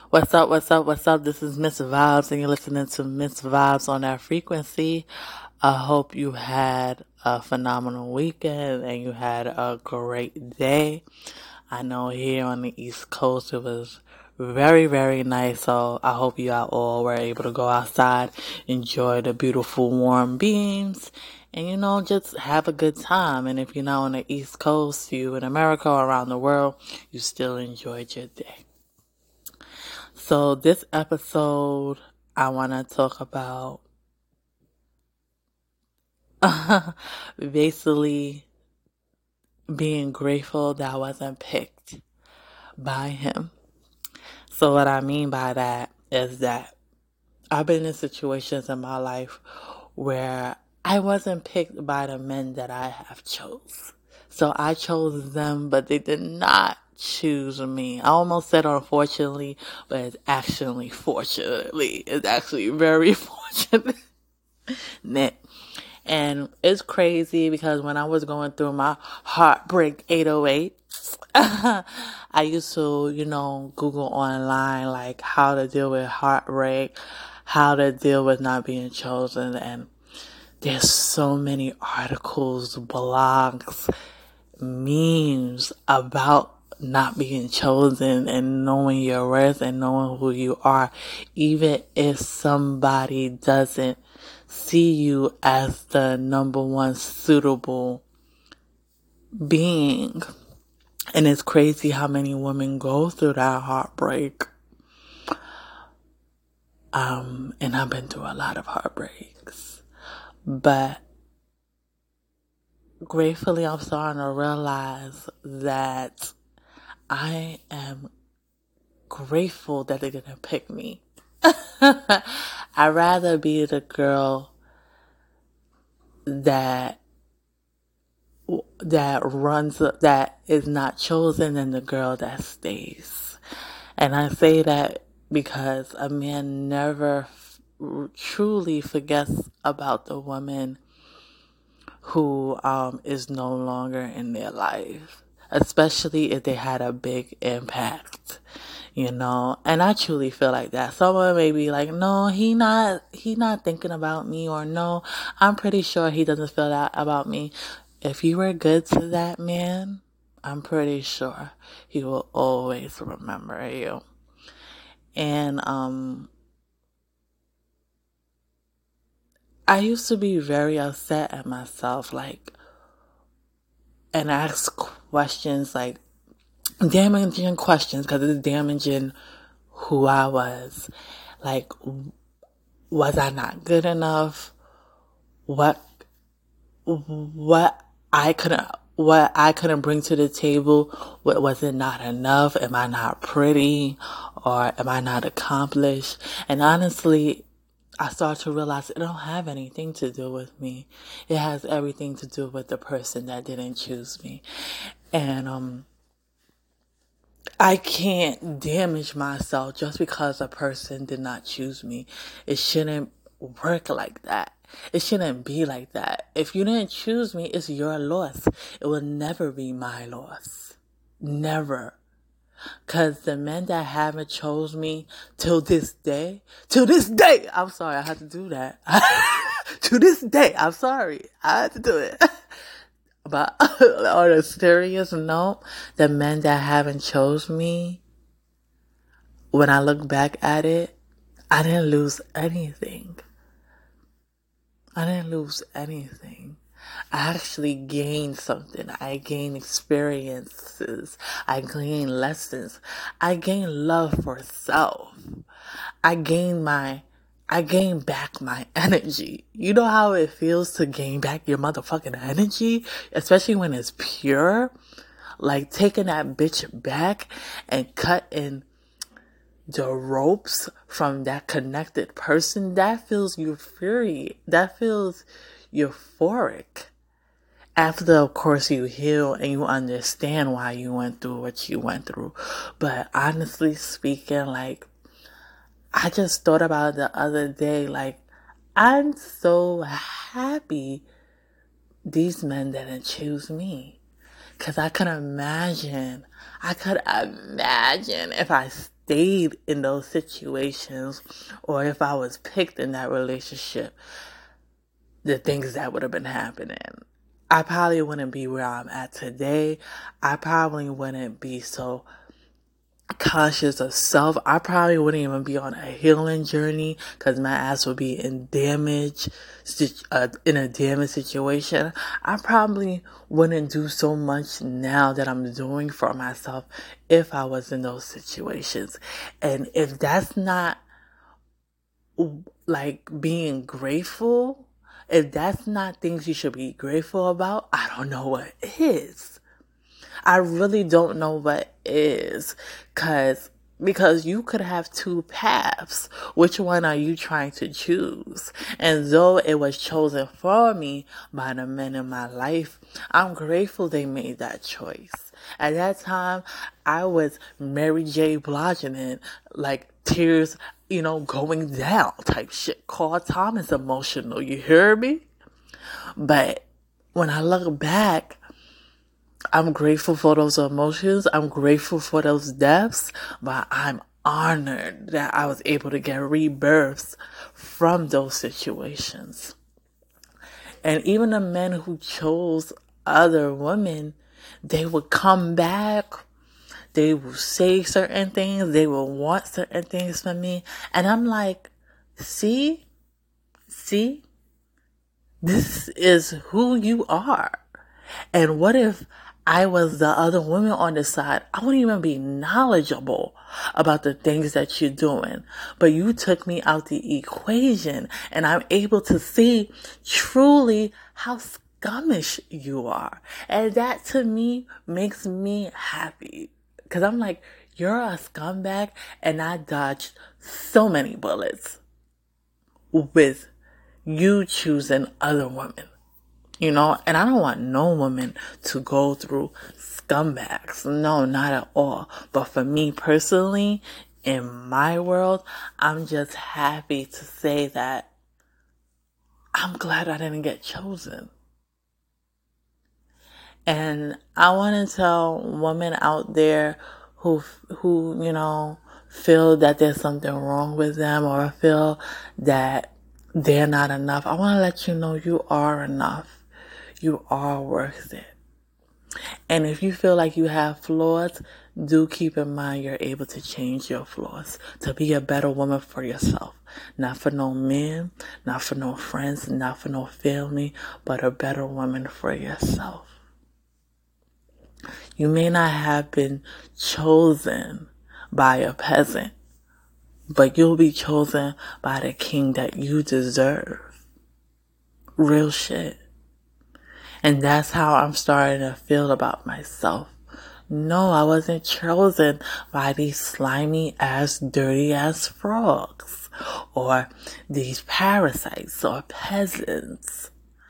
What's up? What's up? What's up? This is Miss Vibes, and you're listening to Miss Vibes on that frequency. I hope you had a phenomenal weekend and you had a great day. I know here on the East Coast it was very, very nice. So I hope you all were able to go outside, enjoy the beautiful warm beams, and just have a good time. And if you're not on the East Coast, you in America or around the world, you still enjoyed your day. So this episode, I want to talk about basically being grateful that I wasn't picked by him. So what I mean by that is that I've been in situations in my life where I wasn't picked by the men that I have chose. So I chose them, but they did not choose me. I almost said unfortunately, but it's actually fortunately. It's actually very fortunate. And it's crazy because when I was going through my heartbreak 808, I used to, Google online like how to deal with heartbreak, how to deal with not being chosen. And there's so many articles, blogs, memes about not being chosen and knowing your worth and knowing who you are, even if somebody doesn't see you as the number one suitable being. And it's crazy how many women go through that heartbreak. And I've been through a lot of heartbreaks. But gratefully, I'm starting to realize that I am grateful that they didn't pick me. I'd rather be the girl that is not chosen than the girl that stays. And I say that because a man never truly forgets about the woman who is no longer in their life, especially if they had a big impact. And I truly feel like that. Someone may be like, no, he not thinking about me, or no, I'm pretty sure he doesn't feel that about me. If you were good to that man, I'm pretty sure he will always remember you. And I used to be very upset at myself, and ask questions, like damaging questions, because it's damaging who I was. Like, was I not good enough? What I couldn't bring to the table? Was it not enough? Am I not pretty? Or am I not accomplished? And honestly, I start to realize it don't have anything to do with me. It has everything to do with the person that didn't choose me. And I can't damage myself just because a person did not choose me. It shouldn't work like that. It shouldn't be like that. If you didn't choose me, it's your loss. It will never be my loss. Never. Because the men that haven't chose me till this day, I'm sorry, I had to do that. To this day, I'm sorry, I had to do it. But on a serious note, the men that haven't chose me, when I look back at it, I didn't lose anything. I didn't lose anything. I actually gained something. I gained experiences. I gained lessons. I gained love for self. I gained back my energy. You know how it feels to gain back your motherfucking energy? Especially when it's pure? Like taking that bitch back and cutting the ropes from that connected person, that feels euphoric. That feels euphoric. After, of course, you heal and you understand why you went through what you went through. But honestly speaking, I just thought about it the other day, I'm so happy these men didn't choose me. Because I could imagine if I stayed in those situations, or if I was picked in that relationship, the things that would have been happening. I probably wouldn't be where I'm at today. I probably wouldn't be so conscious of self. I probably wouldn't even be on a healing journey because my ass would be in in a damaged situation. I probably wouldn't do so much now that I'm doing for myself if I was in those situations. And if that's not like being grateful, if that's not things you should be grateful about, I don't know what is. I really don't know what is, because you could have two paths. Which one are you trying to choose? And though it was chosen for me by the men in my life, I'm grateful they made that choice. At that time, I was Mary J. Blige in, like, tears, going down type shit. Carl Thomas emotional, you hear me? But when I look back, I'm grateful for those emotions. I'm grateful for those deaths, but I'm honored that I was able to get rebirths from those situations. And even the men who chose other women, they would come back. They will say certain things. They will want certain things from me. And I'm like, see, this is who you are. And what if I was the other woman on the side? I wouldn't even be knowledgeable about the things that you're doing. But you took me out the equation, and I'm able to see truly how scummish you are. And that to me makes me happy. Because I'm like, you're a scumbag, and I dodged so many bullets with you choosing other women. And I don't want no woman to go through scumbags. No, not at all. But for me personally, in my world, I'm just happy to say that I'm glad I didn't get chosen. And I want to tell women out there who feel that there's something wrong with them or feel that they're not enough. I want to let you know you are enough. You are worth it. And if you feel like you have flaws, do keep in mind you're able to change your flaws to be a better woman for yourself. Not for no men, not for no friends, not for no family, but a better woman for yourself. You may not have been chosen by a peasant, but you'll be chosen by the king that you deserve. Real shit. And that's how I'm starting to feel about myself. No, I wasn't chosen by these slimy ass, dirty ass frogs or these parasites or peasants,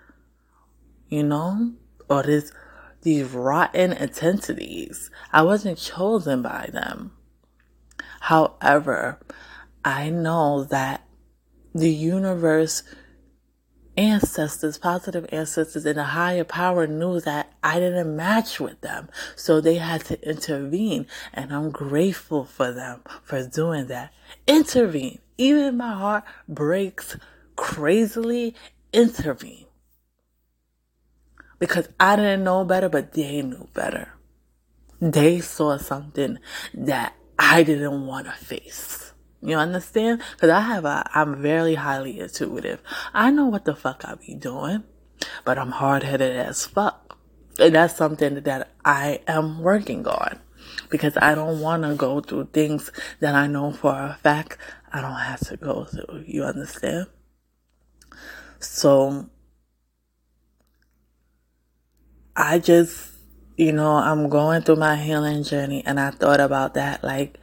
or these rotten entities. I wasn't chosen by them. However, I know that the universe, ancestors, positive ancestors, and a higher power knew that I didn't match with them. So they had to intervene. And I'm grateful for them for doing that. Intervene. Even if my heart breaks crazily, intervene. Because I didn't know better, but they knew better. They saw something that I didn't want to face. You understand? Because I'm very highly intuitive. I know what the fuck I be doing, but I'm hard-headed as fuck. And that's something that I am working on. Because I don't want to go through things that I know for a fact I don't have to go through. You understand? So, I just, I'm going through my healing journey, and I thought about that, like,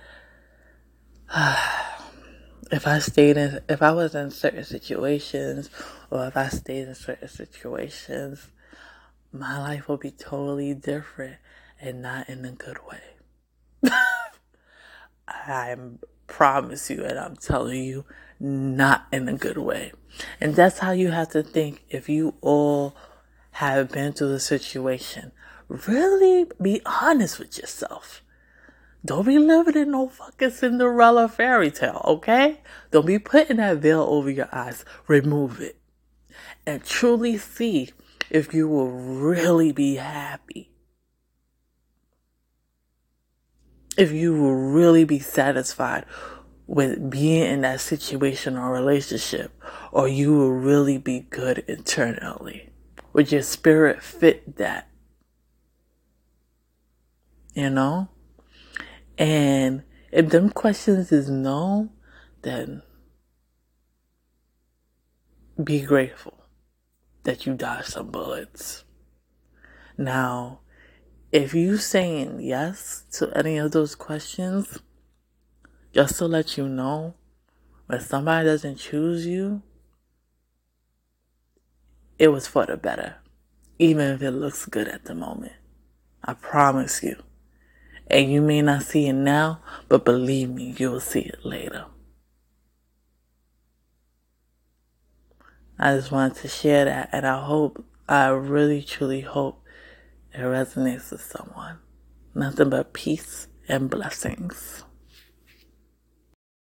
if I was in certain situations, or if I stayed in certain situations, my life would be totally different and not in a good way. I promise you, and I'm telling you, not in a good way. And that's how you have to think if you all have been through the situation. Really be honest with yourself. Don't be living in no fucking Cinderella fairy tale, okay? Don't be putting that veil over your eyes. Remove it. And truly see if you will really be happy. If you will really be satisfied with being in that situation or relationship, or you will really be good internally. Would your spirit fit that? You know? And if them questions is no, then be grateful that you dodged some bullets. Now, if you saying yes to any of those questions, just to let you know, when somebody doesn't choose you, it was for the better. Even if it looks good at the moment. I promise you. And you may not see it now, but believe me, you will see it later. I just wanted to share that, and I really truly hope it resonates with someone. Nothing but peace and blessings.